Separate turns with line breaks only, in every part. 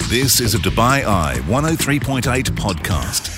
This is a Dubai Eye 103.8 podcast.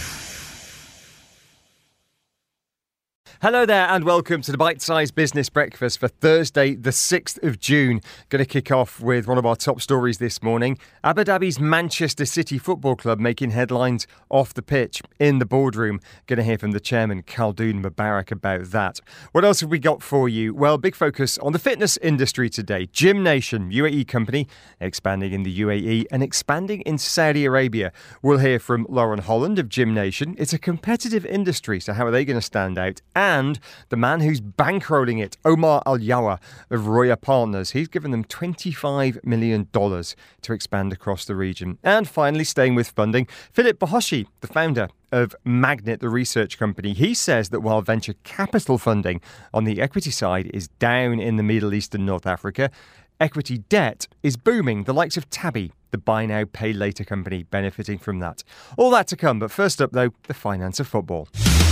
Hello there and welcome to the Bite Size Business Breakfast for Thursday the 6th of June. Going to kick off with one of our top stories this morning. Abu Dhabi's Manchester City Football Club making headlines off the pitch, in the boardroom. Going to hear from the chairman, Khaldoon Mubarak, about that. What else have we got for you? Well, big focus on the fitness industry today. Gym Nation, UAE company, expanding in the UAE and expanding in Saudi Arabia. We'll hear from Lauren Holland of Gym Nation. It's a competitive industry, so how are they going to stand out? And the man who's bankrolling it, Omar Al-Yawa of Roya Partners. He's given them $25 million to expand across the region. And finally, staying with funding, Philip Bahoshi, the founder of Magnet, the research company. He says that while venture capital funding on the equity side is down in the Middle East and North Africa, equity debt is booming. The likes of Tabby, the buy now, pay later company, benefiting from that. All that to come. But first up, though, the finance of football.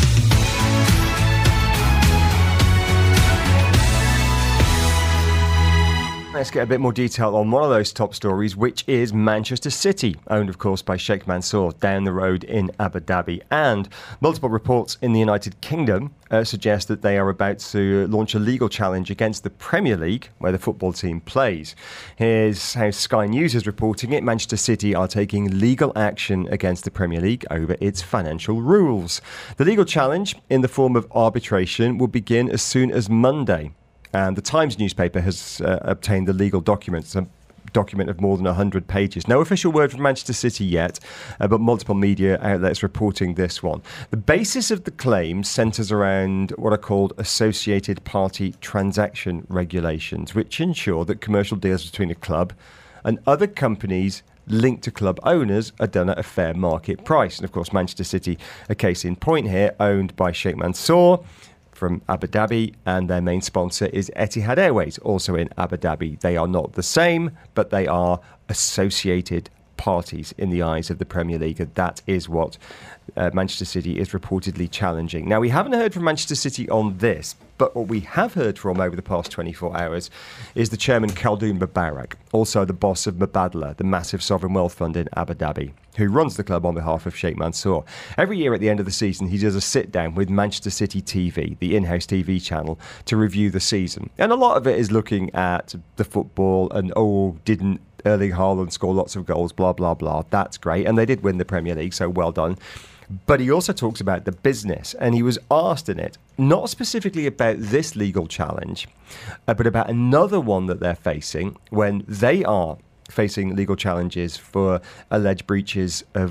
Let's get a bit more detail on one of those top stories, which is Manchester City, owned, of course, by Sheikh Mansour, down the road in Abu Dhabi. And multiple reports in the United Kingdom suggest that they are about to launch a legal challenge against the Premier League, where the football team plays. Here's how Sky News is reporting it. Manchester City are taking legal action against the Premier League over its financial rules. The legal challenge, in the form of arbitration, will begin as soon as Monday. And the Times newspaper has obtained the legal documents, a document of more than 100 pages. No official word from Manchester City yet, but multiple media outlets reporting this one. The basis of the claim centres around what are called associated party transaction regulations, which ensure that commercial deals between a club and other companies linked to club owners are done at a fair market price. And of course, Manchester City, a case in point here, owned by Sheikh Mansour from Abu Dhabi, and their main sponsor is Etihad Airways, also in Abu Dhabi. They are not the same, but they are associated parties in the eyes of the Premier League, and that is what Manchester City is reportedly challenging. Now, we haven't heard from Manchester City on this, but what we have heard from over the past 24 hours is the chairman, Khaldoon Mubarak, also the boss of Mubadala, the massive sovereign wealth fund in Abu Dhabi, who runs the club on behalf of Sheikh Mansour. Every year at the end of the season, he does a sit-down with Manchester City TV, the in-house TV channel, to review the season. And a lot of it is looking at the football and, didn't Erling Haaland score lots of goals, blah, blah, blah. That's great. And they did win the Premier League, so well done. But he also talks about the business, and he was asked in it, not specifically about this legal challenge, but about another one that they're facing when they are facing legal challenges for alleged breaches of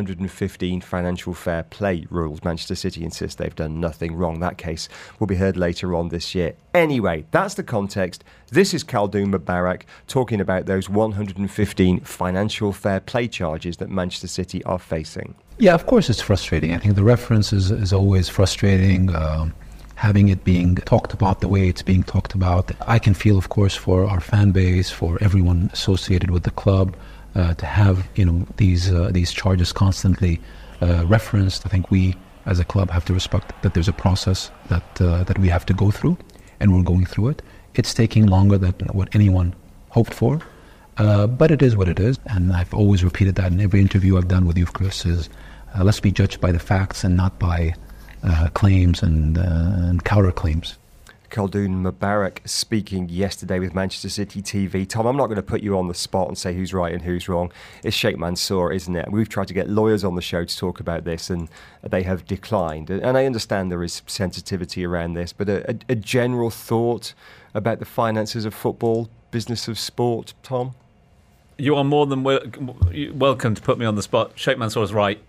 115 financial fair play rules. Manchester City insists they've done nothing wrong. That case will be heard later on this year. Anyway, that's the context. This is Khaldoon Mubarak talking about those 115 financial fair play charges that Manchester City are facing.
Yeah, of course it's frustrating. I think the reference is always frustrating. Having it being talked about the way it's being talked about. I can feel, of course, for our fan base, for everyone associated with the club, to have these charges constantly referenced. I think we, as a club, have to respect that there's a process that we have to go through, and we're going through it. It's taking longer than what anyone hoped for, but it is what it is. And I've always repeated that in every interview I've done with you, Chris, is let's be judged by the facts and not by claims and counterclaims.
Khaldoon Mubarak speaking yesterday with Manchester City TV. Tom, I'm not going to put you on the spot and say who's right and who's wrong. It's Sheikh Mansour, isn't it? We've tried to get lawyers on the show to talk about this, and they have declined. And I understand there is sensitivity around this, but a general thought about the finances of football, business of sport, Tom?
You are more than welcome to put me on the spot. Sheikh Mansour is right.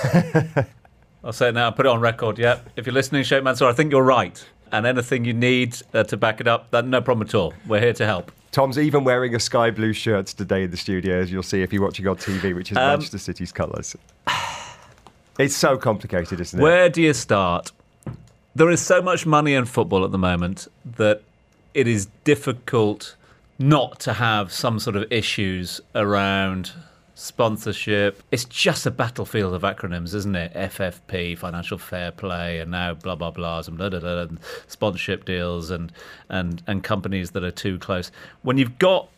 I'll say it now, put it on record, yeah. If you're listening, Sheikh Mansour, I think you're right. And anything you need to back it up, no problem at all. We're here to help.
Tom's even wearing a sky blue shirt today in the studio, as you'll see if you're watching on TV, which is Manchester City's colours. It's so complicated, isn't it?
Where do you start? There is so much money in football at the moment that it is difficult not to have some sort of issues around sponsorship. It's just a battlefield of acronyms, isn't it? FFP, financial fair play, and now blah blah blahs and blah blah blah, and sponsorship deals and companies that are too close. When you've got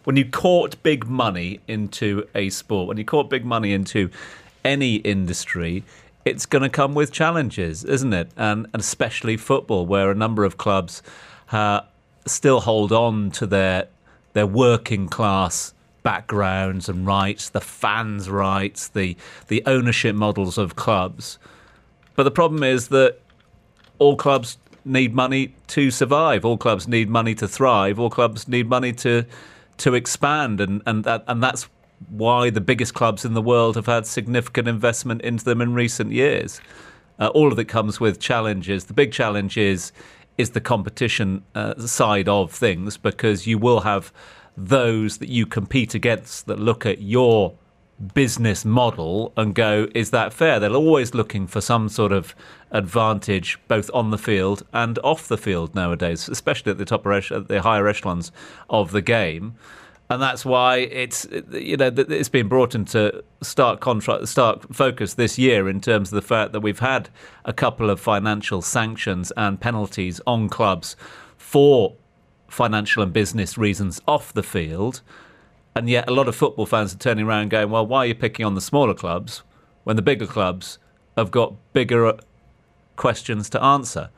when you court big money into a sport, when you court big money into any industry, it's going to come with challenges, isn't it? And especially football, where a number of clubs still hold on to their working class backgrounds and rights, the fans' rights, the ownership models of clubs. But the problem is that all clubs need money to survive. All clubs need money to thrive. All clubs need money to expand, and that's why the biggest clubs in the world have had significant investment into them in recent years. All of it comes with challenges. The big challenge is the competition side of things, because you will have those that you compete against that look at your business model and go, is that fair? They're always looking for some sort of advantage both on the field and off the field nowadays, especially at the higher echelons of the game. And that's why it's been brought into stark focus this year in terms of the fact that we've had a couple of financial sanctions and penalties on clubs for financial and business reasons off the field. And yet a lot of football fans are turning around and going, well, why are you picking on the smaller clubs when the bigger clubs have got bigger questions to answer?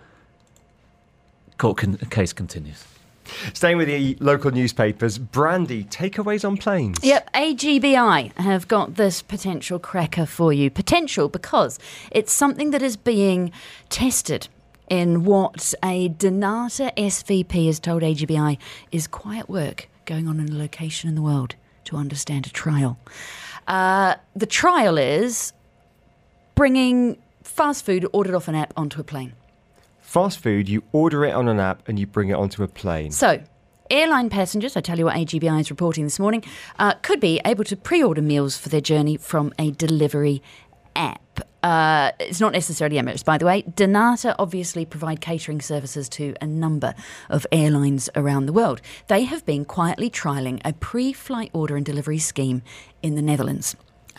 Case continues.
Staying with the local newspapers, brandy takeaways on planes.
Yep, AGBI have got this potential cracker for you. Potential because it's something that is being tested in what a Donata SVP has told AGBI is quiet work going on in a location in the world to understand a trial. The trial is bringing fast food ordered off an app onto a plane.
Fast food, you order it on an app and you bring it onto a plane.
So, airline passengers, I tell you what AGBI is reporting this morning, could be able to pre-order meals for their journey from a delivery app. It's not necessarily Emirates, by the way. Donata obviously provide catering services to a number of airlines around the world. They have been quietly trialling a pre-flight order and delivery scheme in the Netherlands.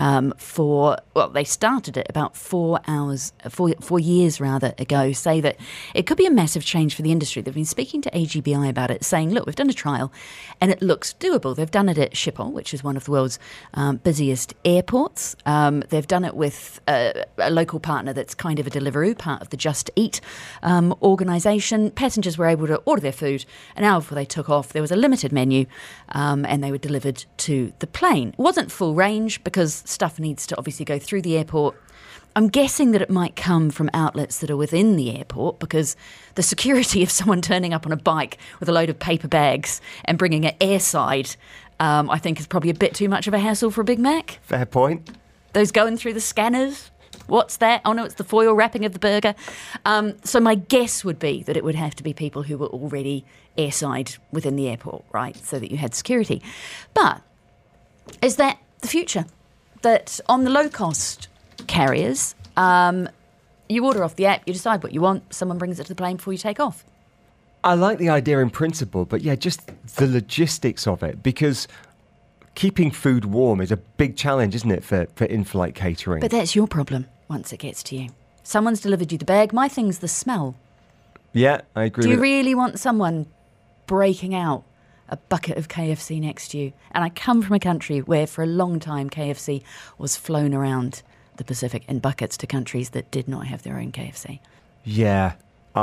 They started it about 4 years ago, say that it could be a massive change for the industry. They've been speaking to AGBI about it, saying, look, we've done a trial and it looks doable. They've done it at Schiphol, which is one of the world's busiest airports. They've done it with a local partner that's kind of a Deliveroo, part of the Just Eat organisation. Passengers were able to order their food an hour before they took off. There was a limited menu and they were delivered to the plane. It wasn't full range because stuff needs to obviously go through the airport. I'm guessing that it might come from outlets that are within the airport, because the security of someone turning up on a bike with a load of paper bags and bringing it airside, I think is probably a bit too much of a hassle for a Big Mac.
Fair point.
Those going through the scanners. What's that? Oh no, it's the foil wrapping of the burger. So my guess would be that it would have to be people who were already airside within the airport, right? So that you had security. But is that the future? That on the low-cost carriers, you order off the app, you decide what you want, someone brings it to the plane before you take off.
I like the idea in principle, but yeah, just the logistics of it, because keeping food warm is a big challenge, isn't it, for in-flight catering?
But that's your problem once it gets to you. Someone's delivered you the bag. My thing's the smell.
Yeah, I agree.
Do you really want someone breaking out a bucket of KFC next to you? And I come from a country where for a long time KFC was flown around the Pacific in buckets to countries that did not have their own KFC.
Yeah,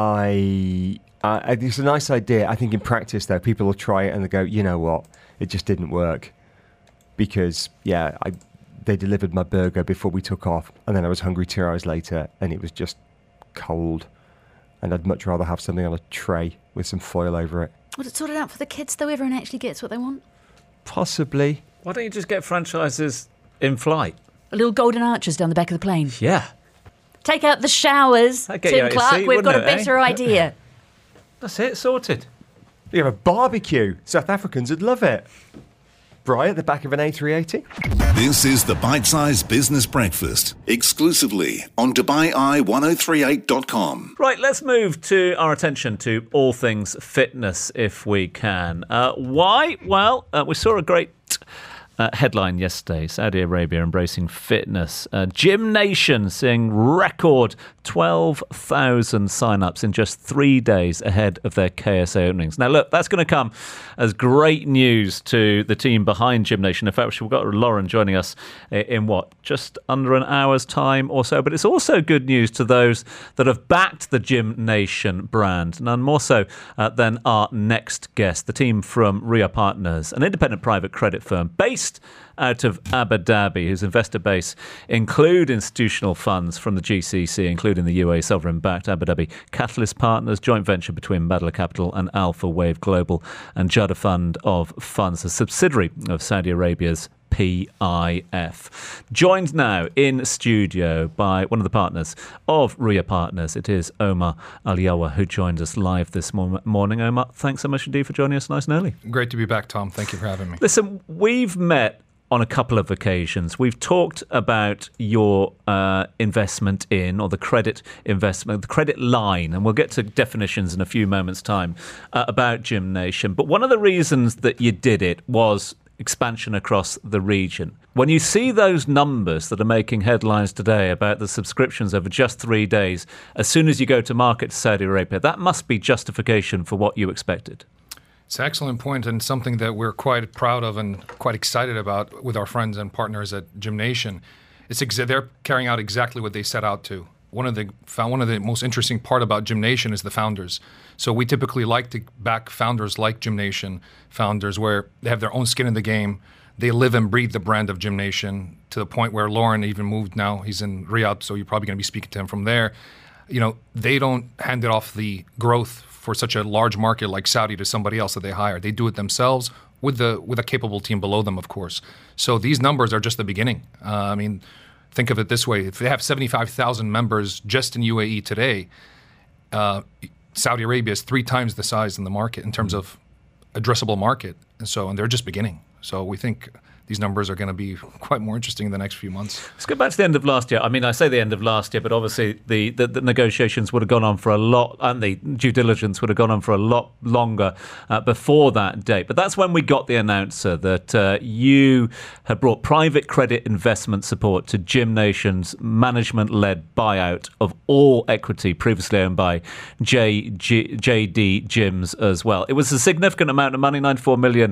it's a nice idea. I think in practice, though, people will try it and they go, you know what, it just didn't work. Because, they delivered my burger before we took off, and then I was hungry 2 hours later, and it was just cold. And I'd much rather have something on a tray with some foil over it.
Would it sort it out for the kids, though? Everyone actually gets what they want?
Possibly.
Why don't you just get franchises in flight?
Little golden arches down the back of the plane.
Yeah.
Take out the showers,
That'd get you
Tim
out your
Clark.
seat,
We've got a
wouldn't it,
better idea.
That's it, sorted.
You have a barbecue. South Africans would love it. Bri at the back of an A380.
This is the Bite-Sized Business Breakfast, exclusively on DubaiEye1038.com.
Right, let's move to our attention to all things fitness, if we can. Why? Well, we saw a great headline yesterday, Saudi Arabia embracing fitness. Gym Nation seeing record 12,000 sign-ups in just 3 days ahead of their KSA openings. Now, look, that's going to come as great news to the team behind Gym Nation. In fact, we've got Lauren joining us in just under an hour's time or so. But it's also good news to those that have backed the Gym Nation brand, none more so than our next guest, the team from Ria Partners, an independent private credit firm based out of Abu Dhabi, whose investor base include institutional funds from the GCC, including the UAE sovereign-backed Abu Dhabi Catalyst Partners, joint venture between Badla Capital and Alpha Wave Global, and Jada Fund of Funds, a subsidiary of Saudi Arabia's PIF. Joined now in studio by one of the partners of Ria Partners. It is Omar Aliyawa, who joined us live this morning. Omar, thanks so much indeed for joining us nice and early.
Great to be back, Tom. Thank you for having me.
Listen, we've met on a couple of occasions. We've talked about your investment in, or the credit investment, the credit line, and we'll get to definitions in a few moments' time about Gym Nation. But one of the reasons that you did it was expansion across the region. When you see those numbers that are making headlines today about the subscriptions over just 3 days, as soon as you go to market to Saudi Arabia, that must be justification for what you expected.
It's an excellent point, and something that we're quite proud of and quite excited about with our friends and partners at Gym Nation. They're carrying out exactly what they set out to. One of the most interesting part about Gym Nation is the founders. So we typically like to back founders like Gym Nation, founders where they have their own skin in the game. They live and breathe the brand of Gym Nation, to the point where Lauren even moved now. He's in Riyadh, so you're probably going to be speaking to him from there. You know, they don't hand it off the growth for such a large market like Saudi to somebody else that they hire. They do it themselves with a capable team below them, of course. So these numbers are just the beginning. Think of it this way. If they have 75,000 members just in UAE today, Saudi Arabia is 3 times the size in the market in terms of addressable market. And they're just beginning. So we think these numbers are going to be quite more interesting in the next few months.
Let's go back to the end of last year. I mean, I say the end of last year, but obviously the negotiations would have gone on for a lot, and the due diligence would have gone on for a lot longer before that date. But that's when we got the announcer that you had brought private credit investment support to Gym Nation's management-led buyout of all equity previously owned by JD Gyms as well. It was a significant amount of money, 94 million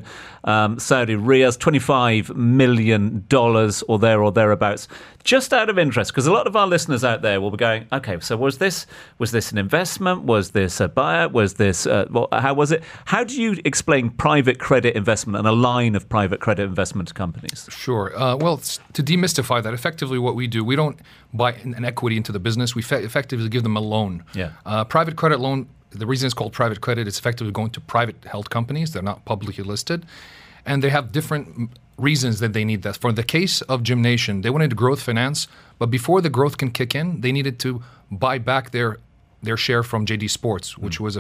Saudi riyals, $25 million or there or thereabouts. Just out of interest, because a lot of our listeners out there will be going, okay, so was this an investment? Was this a buyout? Was this how was it? How do you explain private credit investment and a line of private credit investment companies?
Sure. Well, to demystify that, effectively what we do, we don't buy an equity into the business. We effectively give them a loan.
Yeah.
Private credit loan, the reason it's called private credit, it's effectively going to private held companies. They're not publicly listed. And they have different reasons that they need that. For the case of Gym Nation, they wanted to growth finance, but before the growth can kick in, they needed to buy back their share from JD Sports, which was a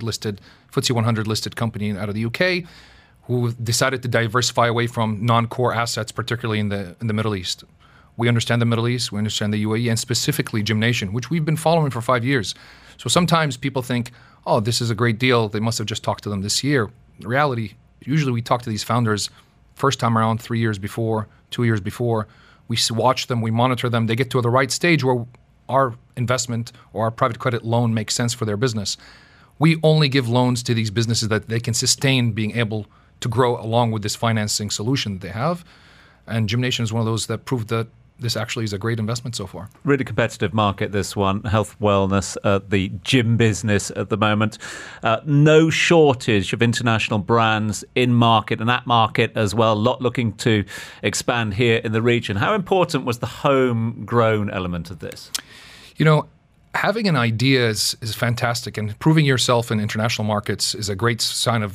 FTSE 100 listed company out of the UK, who decided to diversify away from non-core assets, particularly in the Middle East. We understand the Middle East, we understand the UAE, and specifically Gym Nation, which we've been following for 5 years. So sometimes people think, oh, this is a great deal. They must have just talked to them this year. In reality, usually we talk to these founders first time around 3 years before, 2 years before. We watch them, we monitor them. They get to the right stage where our investment or our private credit loan makes sense for their business. We only give loans to these businesses that they can sustain being able to grow along with this financing solution that they have. And Gym Nation is one of those that proved that this actually is a great investment so far.
Really competitive market, this one. Health, wellness, the gym business at the moment. No shortage of international brands in market and at market as well. A lot looking to expand here in the region. How important was the homegrown element of this?
You know, having an idea is fantastic, and proving yourself in international markets is a great sign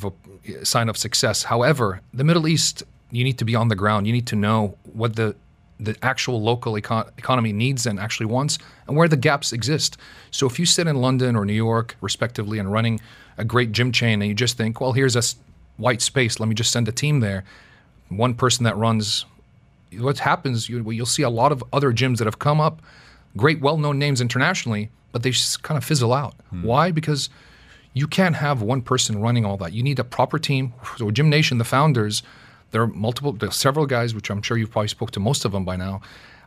of success. However, the Middle East, you need to be on the ground. You need to know what the actual local economy needs and actually wants, and where the gaps exist. So if you sit in London or New York, respectively, and running a great gym chain, and you just think, well, here's a white space, let me just send a team there. One person that runs, what happens, you'll see a lot of other gyms that have come up, great well-known names internationally, but they just kind of fizzle out. Why? Because you can't have one person running all that. You need a proper team. So Gym Nation, the founders, There are several guys, which I'm sure you've probably spoke to most of them by now.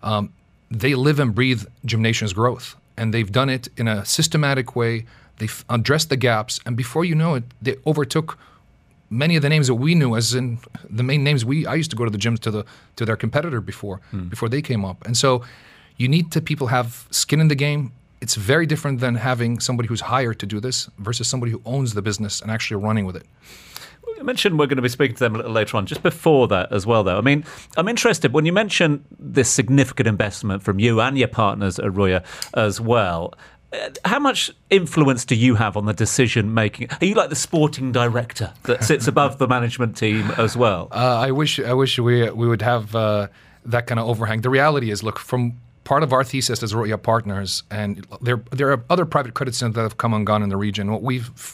They live and breathe Gymnation's growth, and they've done it in a systematic way. They've addressed the gaps, and before you know it, they overtook many of the names that we knew, as in the main names I used to go to the gyms to their competitor before they came up. And so you need people have skin in the game. It's very different than having somebody who's hired to do this versus somebody who owns the business and actually running with it.
You mentioned we're going to be speaking to them a little later on. Just before that as well, though, I mean, I'm interested, when you mention this significant investment from you and your partners at Roya as well, how much influence do you have on the decision-making? Are you like the sporting director that sits above the management team as well?
I wish we would have that kind of overhang. The reality is, look, from part of our thesis as Roya partners, and there are other private credit centers that have come and gone in the region. What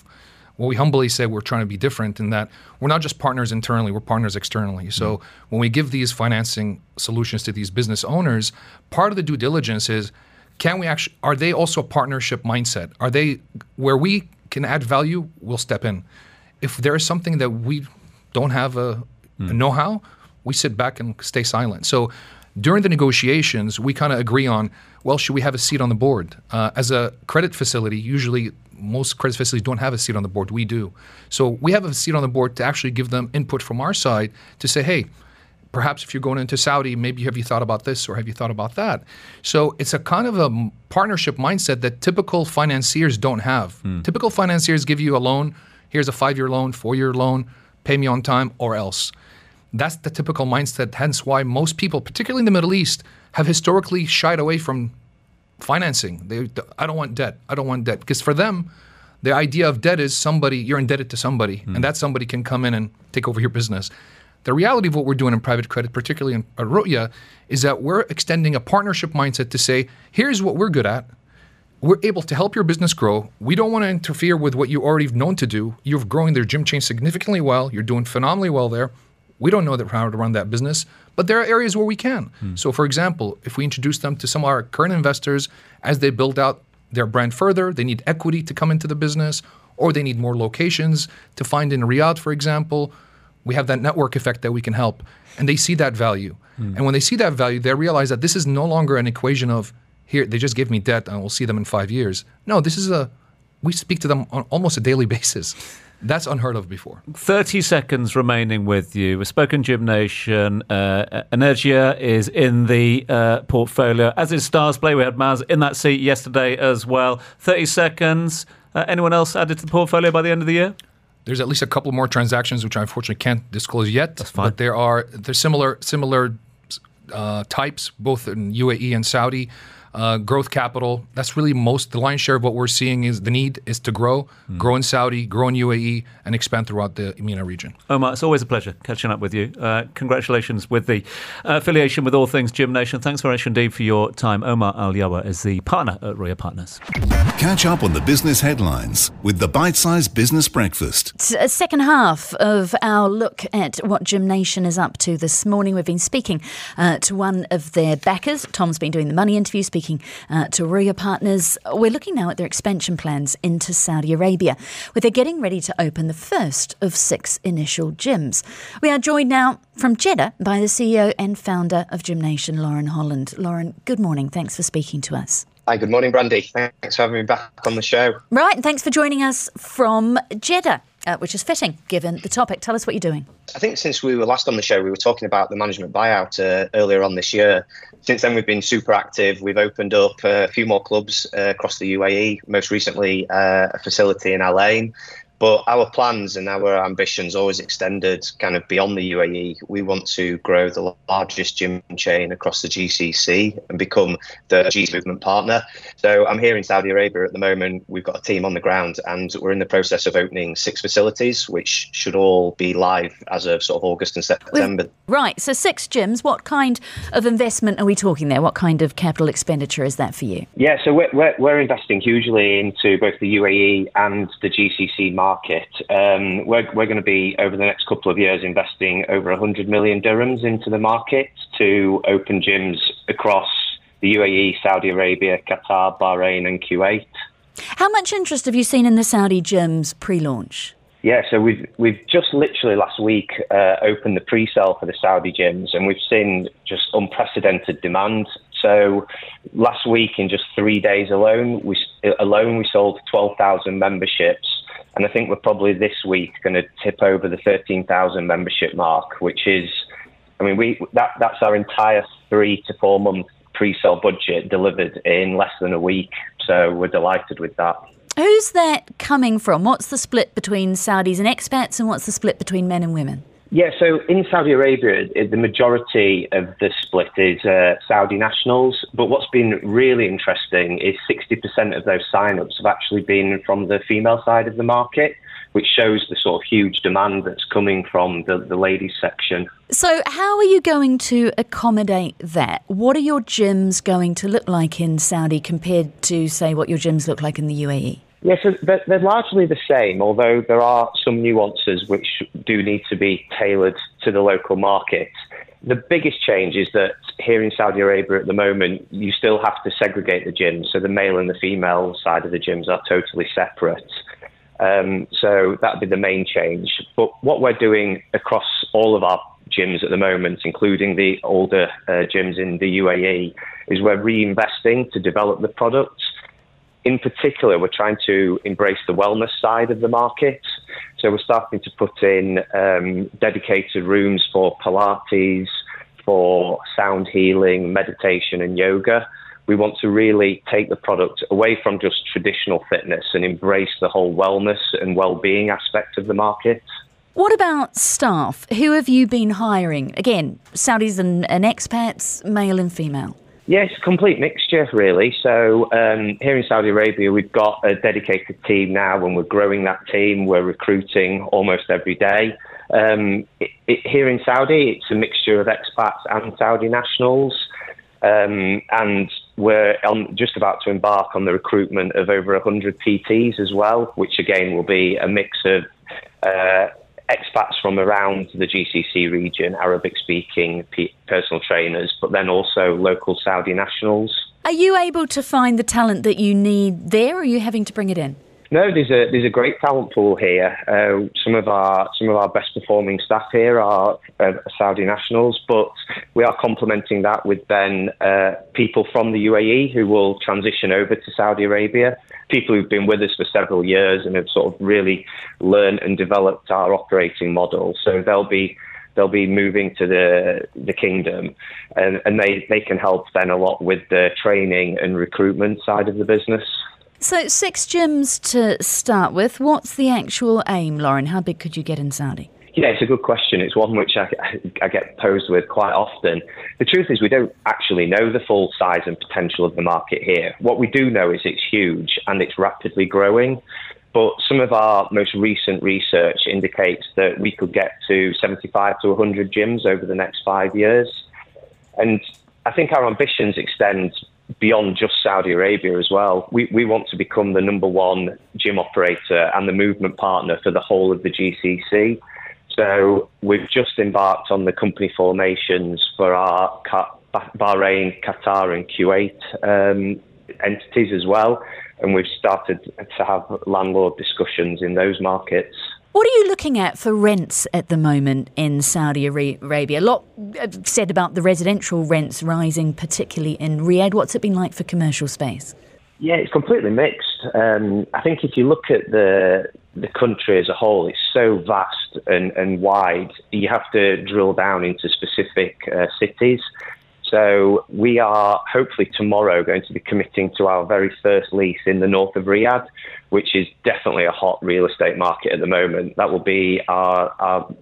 we humbly say, we're trying to be different in that we're not just partners internally, we're partners externally. So when we give these financing solutions to these business owners, part of the due diligence is, are they also a partnership mindset? Are they, where we can add value, we'll step in. If there is something that we don't have a know-how, we sit back and stay silent. So during the negotiations, we kind of agree on, well, should we have a seat on the board? As a credit facility, usually most credit facilities don't have a seat on the board. We do. So we have a seat on the board to actually give them input from our side to say, hey, perhaps if you're going into Saudi, maybe have you thought about this or have you thought about that? So it's a kind of a partnership mindset that typical financiers don't have. Typical financiers give you a loan. Here's a 5-year loan, 4-year loan, pay me on time or else. That's the typical mindset, hence why most people, particularly in the Middle East, have historically shied away from financing. I don't want debt. I don't want debt. Because for them, the idea of debt is you're indebted to somebody, and that somebody can come in and take over your business. The reality of what we're doing in private credit, particularly in Roya, is that we're extending a partnership mindset to say, here's what we're good at. We're able to help your business grow. We don't want to interfere with what you already known to do. You're growing their gym chain significantly well. You're doing phenomenally well there. We don't know how to run that business, but there are areas where we can. So, for example, if we introduce them to some of our current investors as they build out their brand further, they need equity to come into the business, or they need more locations to find in Riyadh, for example. We have that network effect that we can help, and they see that value. And when they see that value, they realize that this is no longer an equation of, here, they just gave me debt and we'll see them in 5 years. No, we speak to them on almost a daily basis. That's unheard of before.
30 seconds remaining with you. We've spoken Gymnation. Energia is in the portfolio, as is Starzplay. We had Maz in that seat yesterday as well. 30 seconds. Anyone else added to the portfolio by the end of the year?
There's at least a couple more transactions, which I unfortunately can't disclose yet.
That's fine.
But there's similar types, both in UAE and Saudi. Growth capital, that's really the lion's share of what we're seeing is the need is to grow in Saudi, grow in UAE, and expand throughout the MENA region.
Omar, it's always a pleasure catching up with you. Congratulations with the affiliation with all things Gymnation. Thanks very much indeed for your time. Omar Al-Yawa is the partner at Roya Partners.
Catch up on the business headlines with the Bite-Sized Business Breakfast.
Second half of our look at what Gymnation is up to this morning. We've been speaking to one of their backers. Tom's been doing the money interview, speaking to Roya Partners. We're looking now at their expansion plans into Saudi Arabia, where they're getting ready to open the first of 6 initial gyms. We are joined now from Jeddah by the CEO and founder of Gymnation, Lauren Holland. Lauren, good morning. Thanks for speaking to us.
Hi, good morning, Brandy. Thanks for having me back on the show.
Right, and thanks for joining us from Jeddah, which is fitting given the topic. Tell us what you're doing.
I think since we were last on the show, we were talking about the management buyout earlier on this year. Since then, we've been super active. We've opened up a few more clubs across the UAE, most recently a facility in Al Ain. But our plans and our ambitions always extended kind of beyond the UAE. We want to grow the largest gym chain across the GCC and become the GCC movement partner. So I'm here in Saudi Arabia at the moment. We've got a team on the ground and we're in the process of opening 6 facilities, which should all be live as of sort of August and September.
Right, so 6 gyms. What kind of investment are we talking there? What kind of capital expenditure is that for you?
Yeah, so we're investing hugely into both the UAE and the GCC market. We're going to be, over the next couple of years, investing over 100 million dirhams into the market to open gyms across the UAE, Saudi Arabia, Qatar, Bahrain and Kuwait.
How much interest have you seen in the Saudi gyms pre-launch?
Yeah, so we've just literally last week opened the pre-sale for the Saudi gyms, and we've seen just unprecedented demand. So last week, in just 3 days alone, we sold 12,000 memberships, and I think we're probably this week going to tip over the 13,000 membership mark, which is, I mean, that's our entire 3 to 4 month pre-sale budget delivered in less than a week. So we're delighted with that.
Who's that coming from? What's the split between Saudis and expats, and what's the split between men and women?
Yeah, so in Saudi Arabia, the majority of the split is Saudi nationals. But what's been really interesting is 60% of those sign-ups have actually been from the female side of the market, which shows the sort of huge demand that's coming from the ladies section.
So how are you going to accommodate that? What are your gyms going to look like in Saudi compared to, say, what your gyms look like in the UAE?
Yeah, so they're largely the same, although there are some nuances which do need to be tailored to the local market. The biggest change is that here in Saudi Arabia at the moment, you still have to segregate the gyms. So the male and the female side of the gyms are totally separate. So that'd be the main change. But what we're doing across all of our gyms at the moment, including the older gyms in the UAE, is we're reinvesting to develop the product. In particular, we're trying to embrace the wellness side of the market. So we're starting to put in dedicated rooms for Pilates, for sound healing, meditation and yoga. We want to really take the product away from just traditional fitness and embrace the whole wellness and well-being aspect of the market.
What about staff? Who have you been hiring? Again, Saudis and expats, male and female.
Yeah, it's a complete mixture, really. So here in Saudi Arabia, we've got a dedicated team now, and we're growing that team. We're recruiting almost every day. Here in Saudi, it's a mixture of expats and Saudi nationals. And we're just about to embark on the recruitment of over 100 PTs as well, which again will be a mix of expats from around the GCC region, Arabic-speaking personal trainers, but then also local Saudi nationals.
Are you able to find the talent that you need there, or are you having to bring it in?
No, there's a great talent pool here. Some of our best performing staff here are Saudi nationals, but we are complementing that with then people from the UAE who will transition over to Saudi Arabia. People who've been with us for several years and have sort of really learned and developed our operating model. So they'll be moving to the kingdom, and they can help then a lot with the training and recruitment side of the business.
So 6 gyms to start with. What's the actual aim, Lauren? How big could you get in Saudi?
Yeah, it's a good question. It's one which I get posed with quite often. The truth is we don't actually know the full size and potential of the market here. What we do know is it's huge and it's rapidly growing. But some of our most recent research indicates that we could get to 75 to 100 gyms over the next 5 years. And I think our ambitions extend beyond just Saudi Arabia as well. We want to become the number one gym operator and the movement partner for the whole of the GCC. So we've just embarked on the company formations for our Bahrain, Qatar and Kuwait entities as well. And we've started to have landlord discussions in those markets.
What are you looking at for rents at the moment in Saudi Arabia? A lot said about the residential rents rising, particularly in Riyadh. What's it been like for commercial space?
Yeah, it's completely mixed. I think if you look at the country as a whole, it's so vast and wide. You have to drill down into specific cities. So we are hopefully tomorrow going to be committing to our very first lease in the north of Riyadh, which is definitely a hot real estate market at the moment. That will be our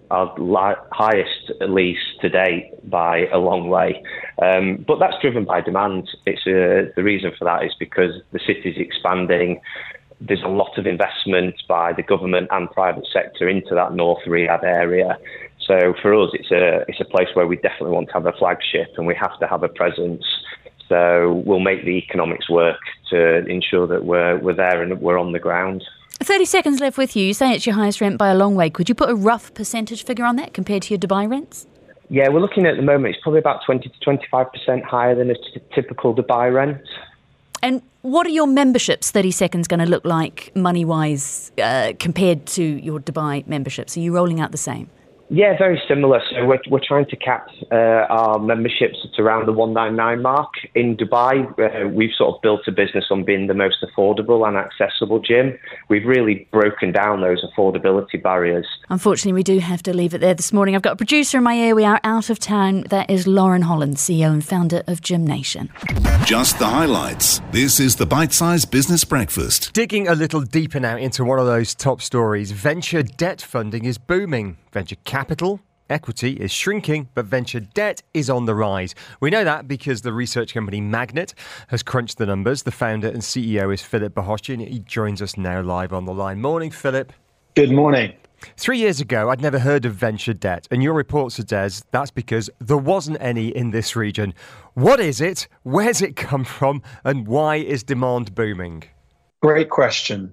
highest lease to date by a long way. But that's driven by demand. The reason for that is because the city is expanding. There's a lot of investment by the government and private sector into that North Riyadh area. So for us, it's a place where we definitely want to have a flagship and we have to have a presence. So we'll make the economics work to ensure that we're there and we're on the ground.
30 seconds left with you. You say it's your highest rent by a long way. Could you put a rough percentage figure on that compared to your Dubai rents?
Yeah, we're looking at the moment, it's probably about 20 to 25% higher than a typical Dubai rent.
And what are your memberships, 30 Seconds, going to look like money-wise compared to your Dubai memberships? Are you rolling out the same?
Yeah, very similar. So we're trying to cap our memberships at around the 199 mark. In Dubai, we've sort of built a business on being the most affordable and accessible gym. We've really broken down those affordability barriers.
Unfortunately, we do have to leave it there this morning. I've got a producer in my ear. We are out of town. That is Lauren Holland, CEO and founder of Gym Nation.
Just the highlights. This is the Bite Size Business Breakfast.
Digging a little deeper now into one of those top stories, venture debt funding is booming. Venture capital, equity is shrinking, but venture debt is on the rise. We know that because the research company Magnet has crunched the numbers. The founder and CEO is Philip Bahoshian. He joins us now live on the line. Morning, Philip.
Good morning.
3 years ago, I'd never heard of venture debt, and your report suggests that's because there wasn't any in this region. What is it? Where's it come from? And why is demand booming?
Great question.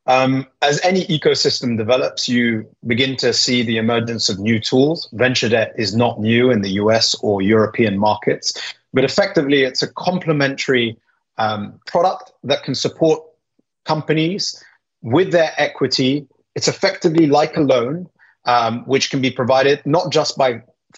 As any ecosystem develops, you begin to see the emergence of new tools. Venture debt is not new in the US or European markets, but effectively it's a complementary product that can support companies with their equity. It's effectively like a loan, which can be provided not just by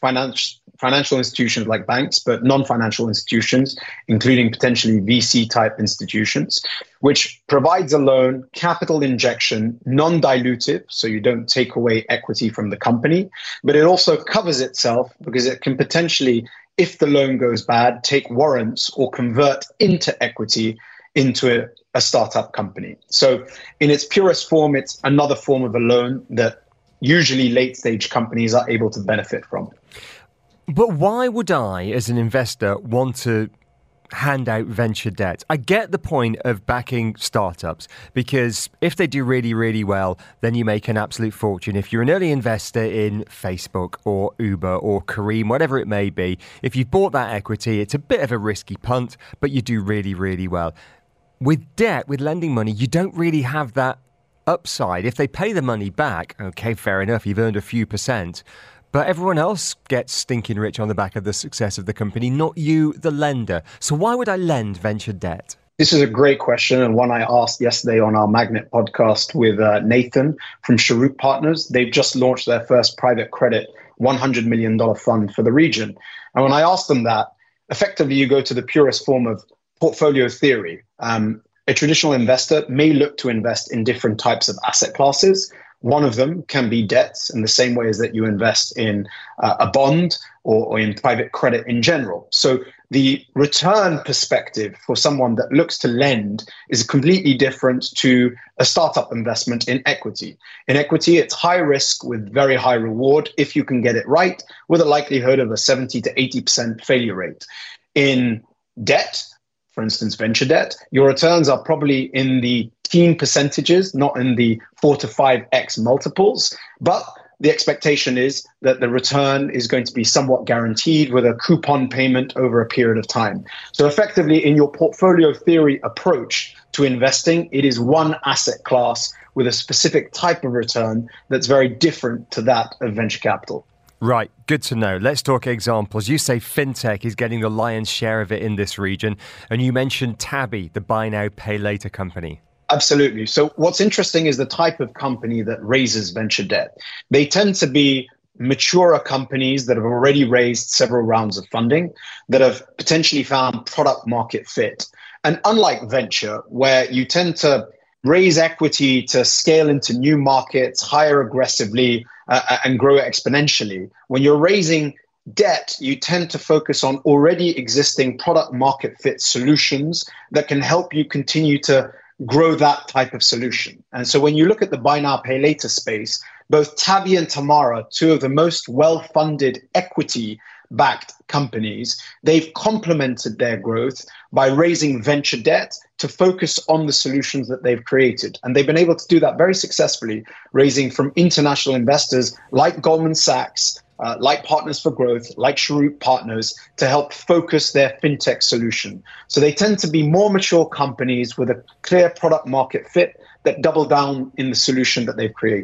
financial institutions like banks, but non-financial institutions, including potentially VC-type institutions, which provides a loan, capital injection, non-dilutive, so you don't take away equity from the company, but it also covers itself because it can potentially, if the loan goes bad, take warrants or convert into equity into a startup company. So in its purest form, it's another form of a loan that usually late-stage companies are able to benefit from.
But why would I, as an investor, want to hand out venture debt? I get the point of backing startups, because if they do really, really well, then you make an absolute fortune. If you're an early investor in Facebook or Uber or Careem, whatever it may be, if you've bought that equity, it's a bit of a risky punt, but you do really, really well. With debt, with lending money, you don't really have that upside. If they pay the money back, okay, fair enough, you've earned a few percent. But everyone else gets stinking rich on the back of the success of the company, not you, the lender. So why would I lend venture debt?
This is a great question, and one I asked yesterday on our Magnet podcast with Nathan from Sharuk Partners. They've just launched their first private credit $100 million fund for the region. And when I asked them that, effectively you go to the purest form of portfolio theory. A traditional investor may look to invest in different types of asset classes. One of them can be debts in the same way as that you invest in a bond or in private credit in general. So the return perspective for someone that looks to lend is completely different to a startup investment in equity. In equity, it's high risk with very high reward if you can get it right, with a likelihood of a 70 to 80% failure rate. In debt, for instance, venture debt, your returns are probably in the teen percentages, not in the 4 to 5x multiples. But the expectation is that the return is going to be somewhat guaranteed with a coupon payment over a period of time. So effectively, in your portfolio theory approach to investing, it is one asset class with a specific type of return that's very different to that of venture capital.
Right, good to know. Let's talk examples. You say fintech is getting the lion's share of it in this region, and you mentioned Tabby, the buy now, pay later company.
Absolutely. So what's interesting is the type of company that raises venture debt. They tend to be maturer companies that have already raised several rounds of funding, that have potentially found product market fit. And unlike venture, where you tend to raise equity to scale into new markets, hire aggressively, and grow exponentially, when you're raising debt, you tend to focus on already existing product market fit solutions that can help you continue to grow that type of solution. And so when you look at the buy now, pay later space, both Tabby and Tamara, two of the most well-funded equity-backed companies, they've complemented their growth by raising venture debt to focus on the solutions that they've created. And they've been able to do that very successfully, raising from international investors like Goldman Sachs, like Partners for Growth, like Sharuk Partners, to help focus their fintech solution. So they tend to be more mature companies with a clear product market fit that double down in the solution that they've created.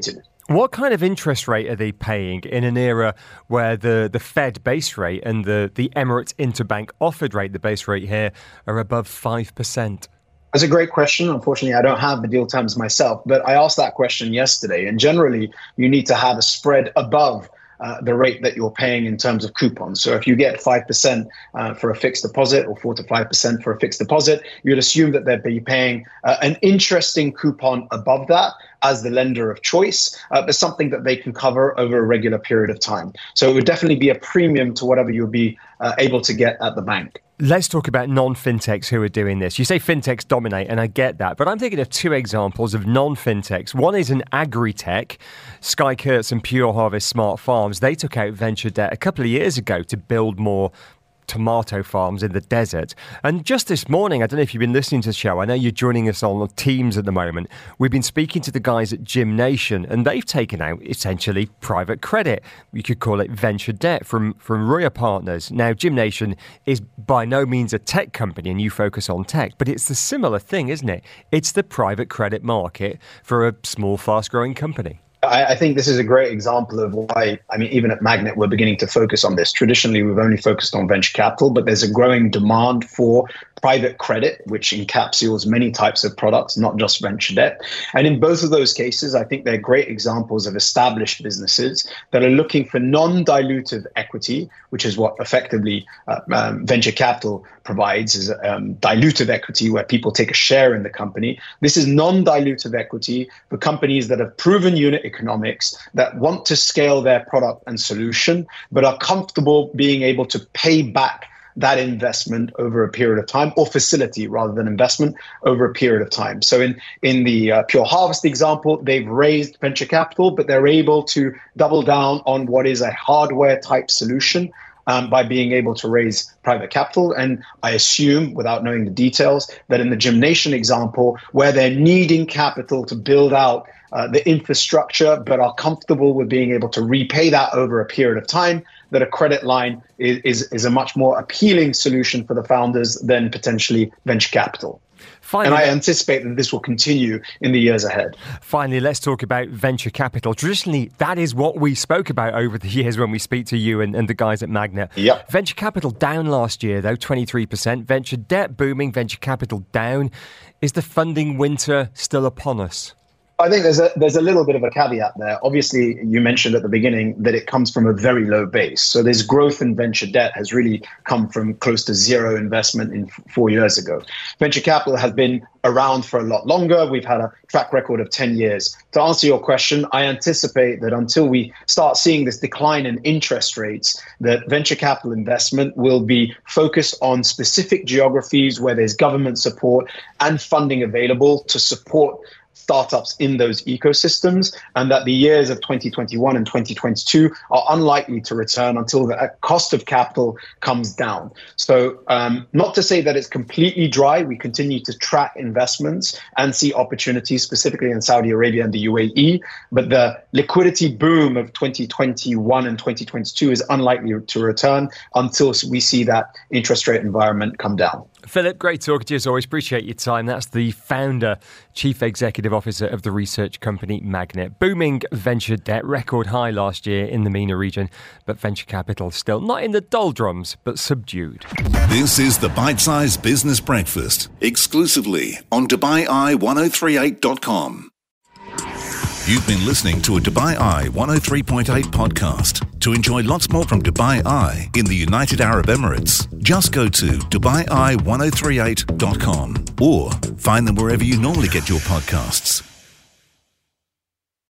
What kind of interest rate are they paying in an era where the Fed base rate and the Emirates Interbank offered rate, the base rate here, are above 5%?
That's a great question. Unfortunately, I don't have the deal terms myself, but I asked that question yesterday. And generally, you need to have a spread above the rate that you're paying in terms of coupons. So if you get 5% for a fixed deposit or 4 to 5% for a fixed deposit, you'd assume that they'd be paying an interesting coupon above that as the lender of choice, but something that they can cover over a regular period of time. So it would definitely be a premium to whatever you'll be able to get at the bank.
Let's talk about non-fintechs who are doing this. You say fintechs dominate, and I get that, but I'm thinking of two examples of non-fintechs. One is an agri-tech, Sky Kurtz and Pure Harvest Smart Farms. They took out venture debt a couple of years ago to build more tomato farms in the desert. And just this morning, I don't know if you've been listening to the show, I know you're joining us on Teams at the moment. We've been speaking to the guys at Gymnation, and they've taken out essentially private credit. You could call it venture debt from Roya Partners. Now, Gymnation is by no means a tech company, and you focus on tech, but it's the similar thing, isn't it? It's the private credit market for a small, fast-growing company.
I think this is a great example of why, even at Magnet, we're beginning to focus on this. Traditionally, we've only focused on venture capital, but there's a growing demand for private credit, which encapsulates many types of products, not just venture debt. And in both of those cases, I think they're great examples of established businesses that are looking for non-dilutive equity, which is what effectively venture capital provides, is dilutive equity where people take a share in the company. This is non-dilutive equity for companies that have proven unit economics, that want to scale their product and solution, but are comfortable being able to pay back that investment over a period of time, or facility rather than investment over a period of time. So in the Pure Harvest example, they've raised venture capital, but they're able to double down on what is a hardware type solution by being able to raise private capital. And I assume, without knowing the details, that in the Gymnation example, where they're needing capital to build out the infrastructure, but are comfortable with being able to repay that over a period of time, that a credit line is a much more appealing solution for the founders than potentially venture capital. Finally, and I anticipate that this will continue in the years ahead.
Finally, let's talk about venture capital. Traditionally, that is what we spoke about over the years when we speak to you and the guys at Magnet.
Yep.
Venture capital down last year, though, 23%. Venture debt booming, venture capital down. Is the funding winter still upon us?
I think there's a little bit of a caveat there. Obviously, you mentioned at the beginning that it comes from a very low base. So this growth in venture debt has really come from close to zero investment in 4 years ago. Venture capital has been around for a lot longer. We've had a track record of 10 years. To answer your question, I anticipate that until we start seeing this decline in interest rates, that venture capital investment will be focused on specific geographies where there's government support and funding available to support startups in those ecosystems, and that the years of 2021 and 2022 are unlikely to return until the cost of capital comes down. So not to say that it's completely dry. We continue to track investments and see opportunities, specifically in Saudi Arabia and the UAE, but the liquidity boom of 2021 and 2022 is unlikely to return until we see that interest rate environment come down.
Philip, great talking to you as always. Appreciate your time. That's the founder, Chief Executive Officer of the research company Magnet. Booming venture debt, record high last year in the MENA region, but venture capital still not in the doldrums, but subdued.
This is the Bite-Size Business Breakfast, exclusively on DubaiEye1038.com. You've been listening to a Dubai Eye 103.8 podcast. To enjoy lots more from Dubai Eye in the United Arab Emirates, just go to DubaiEye1038.com or find them wherever you normally get your podcasts.